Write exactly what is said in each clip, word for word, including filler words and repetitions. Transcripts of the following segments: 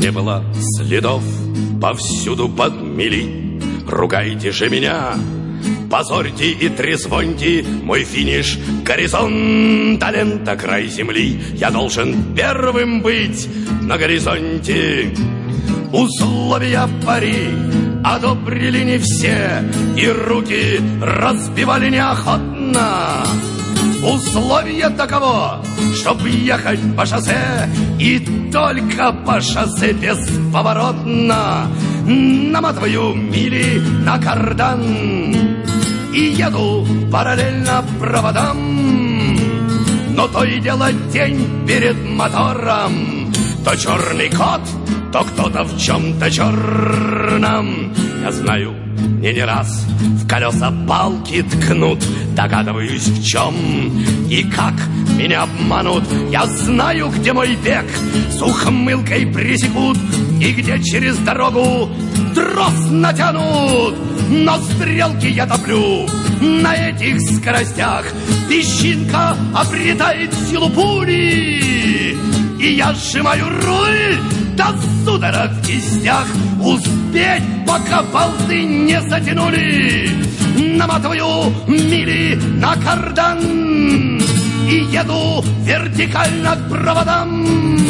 не было следов, повсюду подмели. Ругайте же меня, позорьте и трезвоньте мой финиш, горизонт, лента, край земли. Я должен первым быть на горизонте. Условия пари одобрили не все, и руки разбивали неохотно. Условие таково, чтоб ехать по шоссе, и только по шоссе бесповоротно. Наматываю мили на кардан и еду параллельно проводам. Но то и дело день перед мотором, то черный кот, то кто-то в чем-то черном. Я знаю, мне не раз в колеса палки ткнут, догадываюсь в чем и как меня обманут. Я знаю, где мой век с ухмылкой пресекут, и где через дорогу трос натянут. Но стрелки я топлю на этих скоростях, песчинка обретает силу пули, и я сжимаю руль до судорог в кистях. Успеть, пока болты не затянули. Наматываю мили на кардан и еду вертикально к проводам.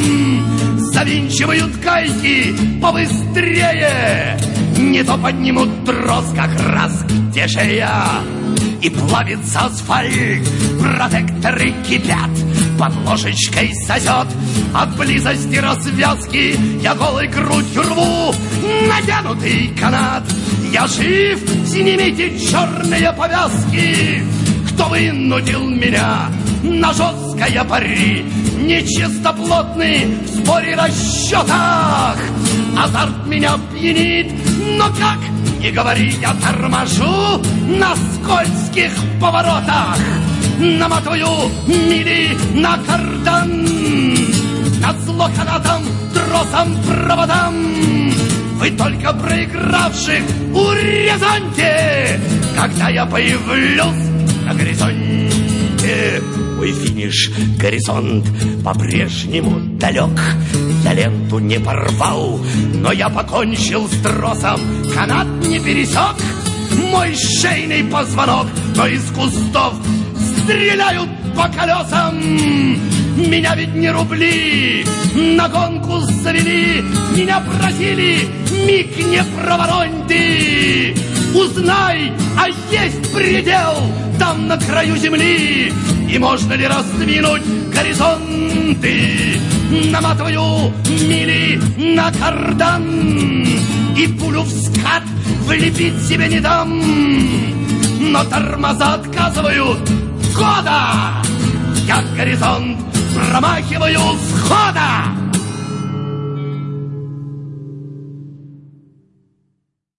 Завинчивают гайки побыстрее, не то поднимут трос как раз где шея. И плавится асфальт, протекторы кипят, под ложечкой сосет от близости развязки. Я голой грудью рву натянутый канат. Я жив, снимите черные повязки. Кто вынудил меня на жесткое пари? Нечистоплотный в споре расчетах. Азарт меня пьянит, но как не говори, я торможу на скользких поворотах. Наматываю мили на кардан, назло канатом, тросом, проводам. Вы только проигравших урезоньте, когда я появлюсь на горизонте. Мой финиш, горизонт, по-прежнему далек. Я ленту не порвал, но я покончил с тросом, канат не пересек мой шейный позвонок. Но из кустов стреляют по колесам. Меня ведь не рубли на гонку завели. Меня просили, миг не проворонь ты. Узнай, а есть предел там на краю земли, и можно ли раздвинуть горизонты. Наматываю мили на кардан и пулю в скат влепить себе не дам. Но тормоза отказывают хода. Я горизонт промахиваю с хода.